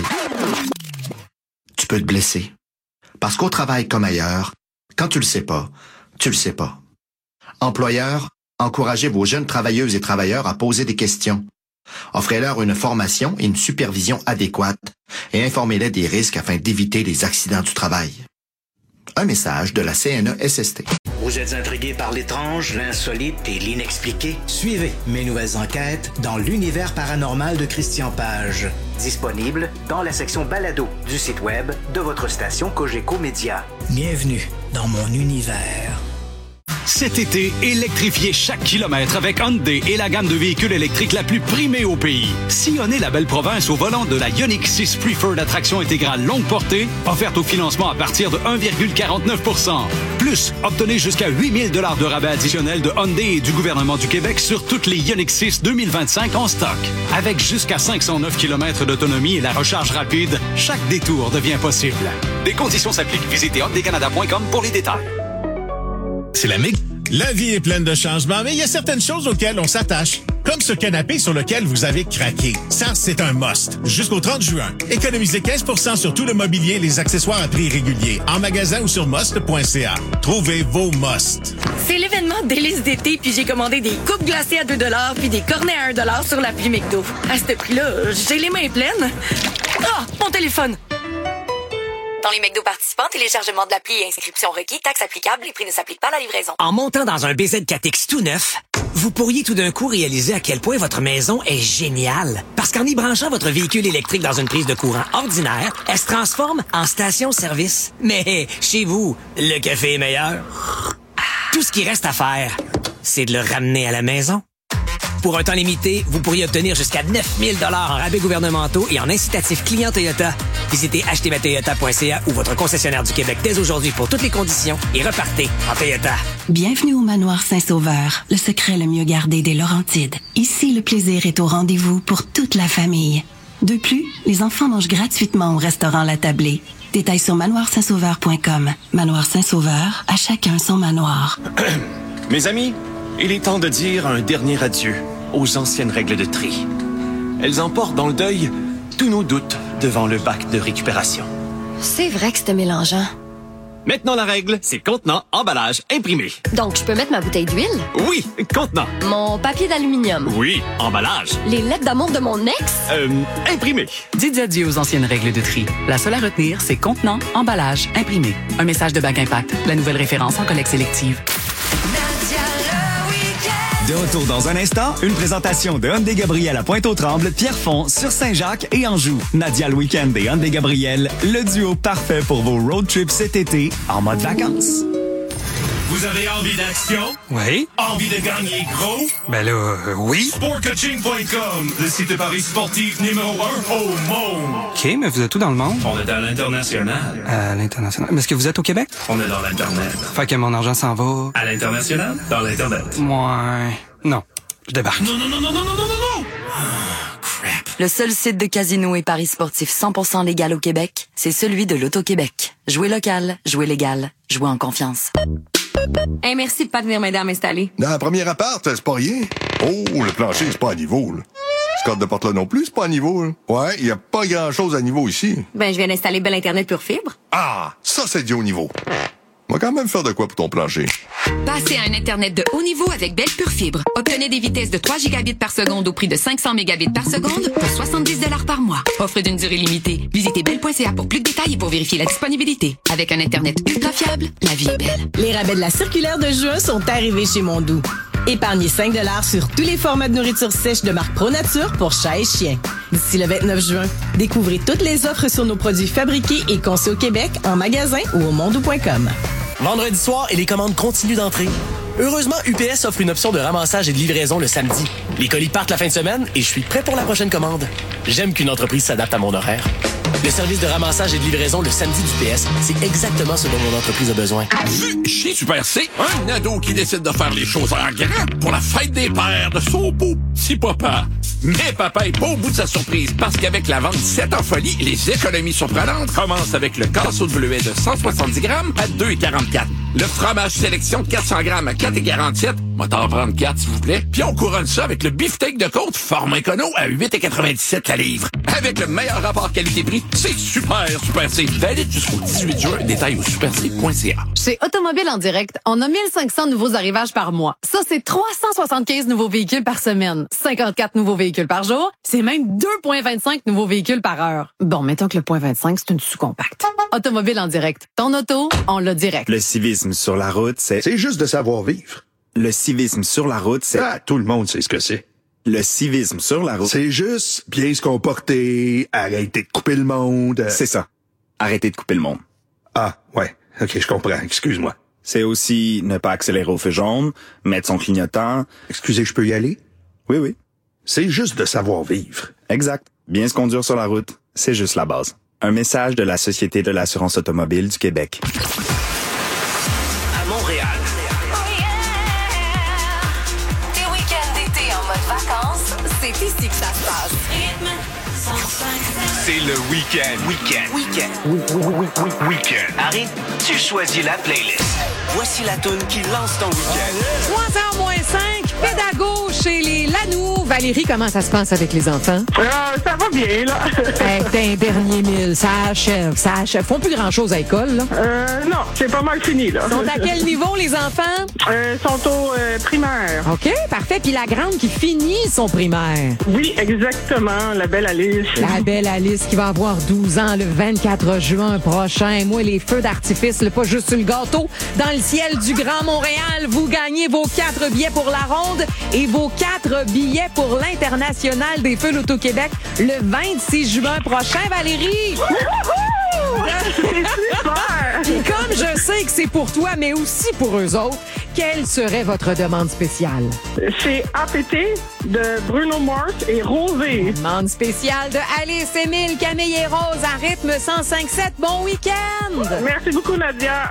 S13: tu peux te blesser. Parce qu'au travail comme ailleurs, quand tu le sais pas, tu le sais pas. Employeurs, encouragez vos jeunes travailleuses et travailleurs à poser des questions. Offrez-leur une formation et une supervision adéquate et informez-les des risques afin d'éviter les accidents du travail. Un message de la C N E S S T.
S14: Vous êtes intrigué par l'étrange, l'insolite et l'inexpliqué? Suivez mes nouvelles enquêtes dans l'univers paranormal de Christian Page. Disponible dans la section balado du site web de votre station Cogeco Média. Bienvenue dans mon univers.
S17: Cet été, électrifiez chaque kilomètre avec Hyundai et la gamme de véhicules électriques la plus primée au pays. Sillonnez la belle province au volant de la Ioniq six Preferred à traction intégrale longue portée, offerte au financement à partir de un virgule quarante-neuf pour cent. Plus, obtenez jusqu'à huit mille dollars de rabais additionnels de Hyundai et du gouvernement du Québec sur toutes les Ioniq six deux mille vingt-cinq en stock. Avec jusqu'à cinq cent neuf kilomètres d'autonomie et la recharge rapide, chaque détour devient possible. Des conditions s'appliquent. Visitez hyundai canada point com pour les détails.
S18: C'est la méga. La vie est pleine de changements, mais il y a certaines choses auxquelles on s'attache. Comme ce canapé sur lequel vous avez craqué. Ça, c'est un must. Jusqu'au trente juin. Économisez quinze pour cent sur tout le mobilier et les accessoires à prix régulier. En magasin ou sur must point c a. Trouvez vos must.
S27: C'est l'événement délice d'été, puis j'ai commandé des coupes glacées à deux dollars puis des cornets à un dollar sur l'appli McDo. À ce prix-là, j'ai les mains pleines. Ah, mon téléphone!
S28: Dans les McDo participants, téléchargement de l'appli et inscription requis, taxes applicables, les prix ne s'appliquent pas à la livraison.
S29: En montant dans un B Z quatre X tout neuf, vous pourriez tout d'un coup réaliser à quel point votre maison est géniale. Parce qu'en y branchant votre véhicule électrique dans une prise de courant ordinaire, elle se transforme en station-service. Mais chez vous, le café est meilleur. Tout ce qui reste à faire, c'est de le ramener à la maison. Pour un temps limité, vous pourriez obtenir jusqu'à neuf mille dollars en rabais gouvernementaux et en incitatifs clients Toyota. Visitez acheter ma toyota point c a ou votre concessionnaire du Québec dès aujourd'hui pour toutes les conditions et repartez en Toyota.
S30: Bienvenue au Manoir Saint-Sauveur, le secret le mieux gardé des Laurentides. Ici, le plaisir est au rendez-vous pour toute la famille. De plus, les enfants mangent gratuitement au restaurant La Tablée. Détails sur manoir saint sauveur point com. Manoir Saint-Sauveur, à chacun son manoir.
S31: Mes amis, il est temps de dire un dernier adieu aux anciennes règles de tri. Elles emportent dans le deuil tous nos doutes devant le bac de récupération.
S22: C'est vrai que c'était mélangeant.
S31: Maintenant, la règle, c'est contenant, emballage, imprimé.
S22: Donc, je peux mettre ma bouteille d'huile?
S31: Oui, contenant.
S22: Mon papier d'aluminium?
S31: Oui, emballage.
S22: Les lettres d'amour de mon ex?
S31: Euh, imprimé.
S19: Dites adieu aux anciennes règles de tri. La seule à retenir, c'est contenant, emballage, imprimé. Un message de Bac Impact, la nouvelle référence en collecte sélective.
S20: De retour dans un instant, une présentation de Hyundai Gabriel à Pointe-aux-Trembles, Pierrefonds, sur Saint-Jacques et Anjou. Nadia le week-end et Hyundai Gabriel, le duo parfait pour vos road trips cet été en mode vacances.
S6: Vous avez envie d'action?
S17: Oui.
S6: Envie de gagner gros?
S17: Ben là, euh, oui.
S6: sport coaching point com, le site de paris sportif numéro un au monde.
S17: OK, mais vous êtes où dans le monde?
S6: On est à l'international.
S17: À l'international. Mais est-ce que vous êtes au Québec?
S6: On est dans l'Internet.
S17: Fait que mon argent s'en va...
S6: À l'international? Dans l'Internet.
S17: Ouais. Non. Je débarque.
S6: Non, non, non, non, non, non, non, non, non!
S28: Le seul site de casino et paris sportifs cent pour cent légal au Québec, c'est celui de l'Auto-Québec. Jouez local, jouez légal, jouez en confiance.
S27: Hey, merci de pas venir m'aider à m'installer.
S32: Dans la première appart, c'est pas rien. Oh, le plancher, c'est pas à niveau, là.
S1: Scott de Porte-là non plus, c'est pas à niveau. Hein. Ouais, il y a pas grand-chose à niveau ici.
S22: Ben, je viens d'installer Belle Internet Pure Fibre.
S1: Ah, ça, c'est du haut niveau. On va quand même faire de quoi pour ton plancher.
S2: Passez à un Internet de haut niveau avec Belle Pure Fibre. Obtenez des vitesses de trois gigabits par seconde au prix de cinq cents mégabits par seconde pour soixante-dix dollars par mois. Offre d'une durée limitée. Visitez belle point c a pour plus de détails et pour vérifier la disponibilité. Avec un Internet ultra fiable, la vie est belle.
S9: Les rabais de la circulaire de juin sont arrivés chez Mondou. Épargnez cinq dollars sur tous les formats de nourriture sèche de marque Pro Nature pour chat et chien. D'ici le vingt-neuf juin, découvrez toutes les offres sur nos produits fabriqués et conçus au Québec en magasin ou au mondou point com.
S10: Vendredi soir et les commandes continuent d'entrer. Heureusement, U P S offre une option de ramassage et de livraison le samedi. Les colis partent la fin de semaine et je suis prêt pour la prochaine commande. J'aime qu'une entreprise s'adapte à mon horaire. Le service de ramassage et de livraison le samedi d'U P S, c'est exactement ce dont mon entreprise a besoin.
S15: Chez Super C, un ado qui décide de faire les choses en grand pour la fête des pères de son beau petit papa. Mais papa est pas au bout de sa surprise parce qu'avec la vente sept en folie, les économies surprenantes commencent avec le casseau de bleuet de cent soixante-dix grammes à deux virgule quarante-quatre. Le fromage sélection de quatre cents grammes à quatre virgule quarante-sept. Moi, t'en prendre quatre, s'il vous plaît. Puis on couronne ça avec le beefsteak de côte format écono à huit virgule quatre-vingt-dix-sept la livre. Avec le meilleur rapport qualité-prix, c'est super, Super C. Valide jusqu'au dix-huit juin. Détail au super c point c a.
S16: Chez Automobile en direct, on a mille cinq cents nouveaux arrivages par mois. Ça, c'est trois cent soixante-quinze nouveaux véhicules par semaine. cinquante-quatre nouveaux véhicules par jour. C'est même deux virgule vingt-cinq nouveaux véhicules par heure. Bon, mettons que le point vingt-cinq, c'est une sous-compacte. Automobile en direct. Ton auto, on l'a direct.
S21: Le civisme sur la route, c'est...
S23: C'est juste de savoir vivre.
S21: Le civisme sur la route, c'est...
S23: Ah, tout le monde sait ce que c'est.
S21: Le civisme sur la route...
S23: C'est juste bien se comporter, arrêter de couper le monde.
S21: C'est ça. Arrêter de couper le monde.
S23: Ah, ouais. OK, je comprends. Excuse-moi.
S21: C'est aussi ne pas accélérer au feu jaune, mettre son clignotant...
S23: Excusez, je peux y aller?
S21: Oui, oui.
S23: C'est juste de savoir vivre.
S21: Exact. Bien se conduire sur la route, c'est juste la base. Un message de la Société de l'assurance automobile du Québec.
S4: À Montréal.
S3: Tes week-ends d'été en mode vacances, c'est ici que ça se passe.
S4: C'est le week-end. Week-end. Week-end. Oui, oui, oui, oui, week-end. Harry, tu choisis la playlist. Voici la toune qui lance ton week-end.
S5: trois heures moins cinq, pédago chez les Lanoux. Valérie, comment ça se passe avec les enfants?
S24: Euh, ça va bien, là.
S5: hey, T'es un dernier mille, ça achève, ça achève. Font plus grand-chose à l'école, là?
S24: Euh, non, c'est pas mal fini, là.
S5: Ils sont à quel niveau, les enfants?
S24: Euh, sont au euh, primaire.
S5: OK, parfait. Puis la grande qui finit son primaire.
S24: Oui, exactement, la belle Alice.
S5: La belle Alice qui va avoir douze ans le vingt-quatre juin prochain. Moi, les feux d'artifice, là, pas juste sur le gâteau. Dans le ciel du Grand Montréal, vous gagnez vos quatre billets pour la ronde et vos quatre billets pour l'International des Feux l'Auto-Québec le vingt-six juin prochain, Valérie!
S24: C'est super!
S5: Et comme je sais que c'est pour toi, mais aussi pour eux autres, quelle serait votre demande spéciale?
S24: C'est A P T de Bruno Mars et Rosé.
S5: Demande spéciale de Alice, Émile, Camille et Rose à rythme cent cinq sept. Bon week-end!
S24: Merci beaucoup, Nadia.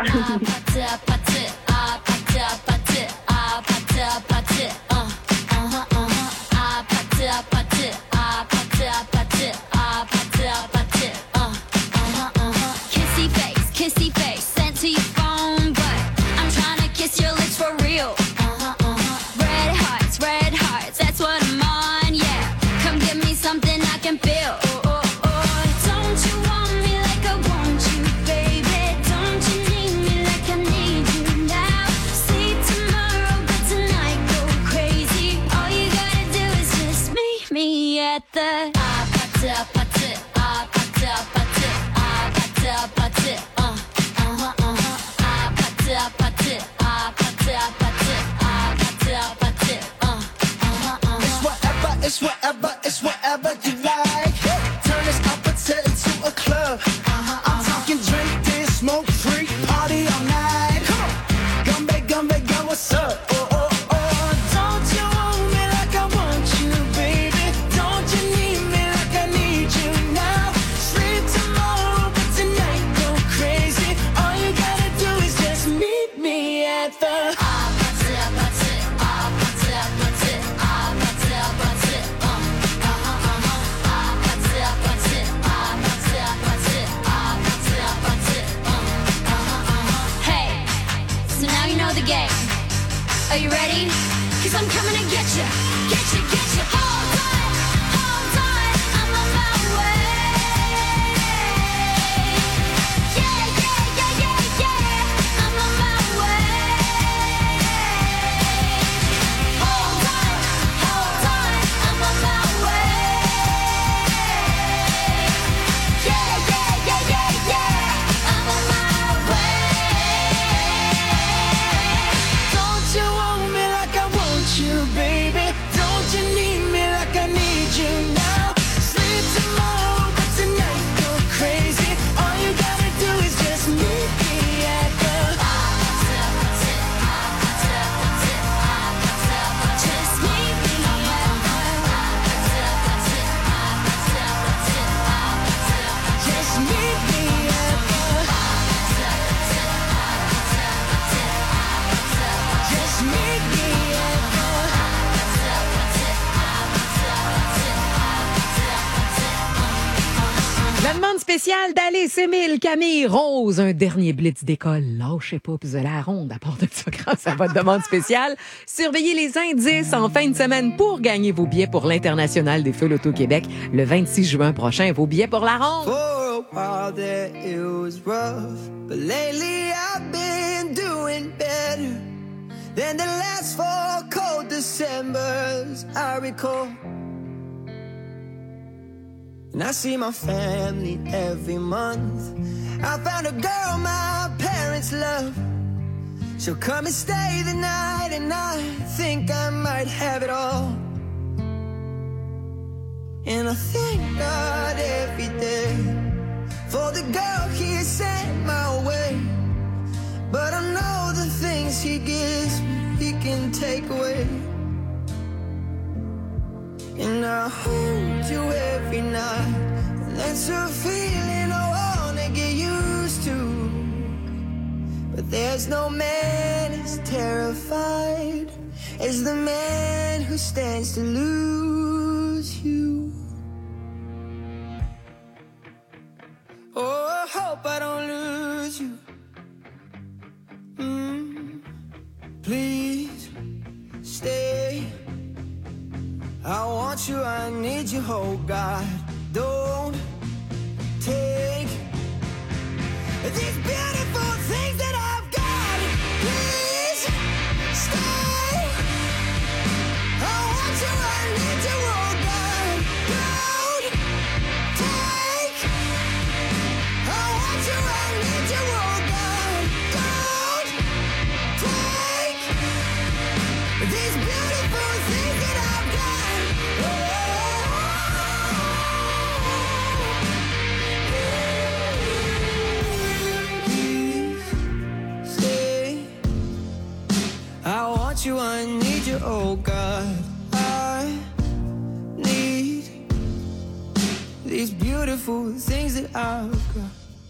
S25: Kissy face, kissy face, sent to your phone, but I'm trying to kiss your lips for real. Uh-huh, uh-huh. Red hearts, red hearts, that's what I'm on, yeah. Come give me something I can feel. Oh, oh, oh. Don't you want me like I want you, baby? Don't you need me like I need you now? See tomorrow, but tonight go crazy. All you gotta do is just meet me at the apate, apate, apate, apate, apate, apate, uh, uh-huh, uh-huh, apate, apate, apate, apate, apate, apate, uh, uh-huh, uh-huh.
S7: It's whatever, it's whatever, it's whatever you like. Turn this appetite into a club. Uh-huh, I'm talking drink this, smoke free, party all night. Come on, Gumbe, Gumbe, go, what's up? Oh, oh, oh. Don't you want me like I want you, baby? Don't you need me like I need you now? Sleep tomorrow, but tonight go crazy. All you gotta do is just meet me at the apate, apate, apate, apate, apate, apate, uh, uh-huh, uh-huh, apate, apate, apate, apate, apate, apate, uh, uh-huh, uh-huh.
S25: Hey, so now you know the game. Are you ready? Cause I'm coming to get you, get you, get you all night,
S5: spécial d'Alice, Émile, Camille, Rose. Un dernier blitz d'école. Lâchez pas, puis vous allez à la ronde à part de ça grâce à votre demande spéciale. Surveillez les indices en fin de semaine pour gagner vos billets pour l'International des Feux l'Auto-Québec le vingt-six juin prochain. Vos billets pour la ronde.
S7: For a while there it was rough, but lately I've been doing better than the last four cold Decembers I recall. And I see my family every month. I found a girl my parents love. She'll come and stay the night, and I think I might have it all. And I thank God every day for the girl He sent my way. But I know the things He gives me, He can take away. And I hold you every night, and that's a feeling I wanna get used to. But there's no man as terrified as the man who stands to lose you. Oh, I hope I don't lose you. Mm, please stay. I want you, I need you, oh God. Don't take these beautiful things that I've got. Please stay. I want you, I need you, oh God. Don't take. I want you, I need you, oh God. Don't take these beautiful things that I've got. I want you, I need you, oh God. I need these beautiful things that I've got.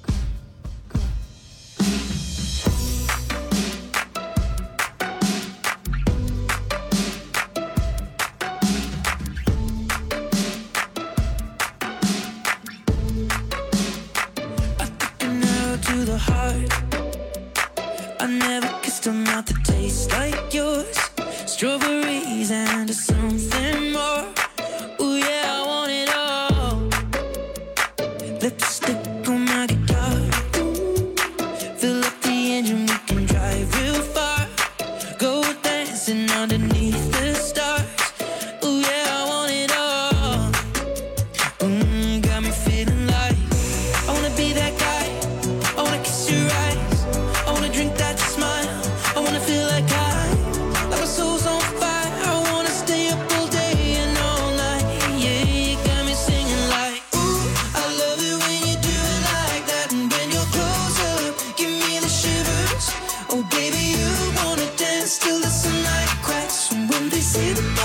S7: To the heart, I never kissed a mouth that tastes like yours. Strawberries and something more. Ooh yeah, I want it all. Lipstick on my guitar. Fill up the engine, we can drive real far. Go dancing underneath the stars. Ooh yeah, I want it all. Mm, got me feeling like I wanna be that guy. I wanna kiss your eyes, I wanna drink that smile, I wanna feel like I, like my soul's on fire, I wanna stay up all day and all night, yeah, you got me singing like, ooh, I love it when you do it like that, and when you're close up, give me the shivers, oh baby, you wanna dance till the sunlight cracks, and when they say the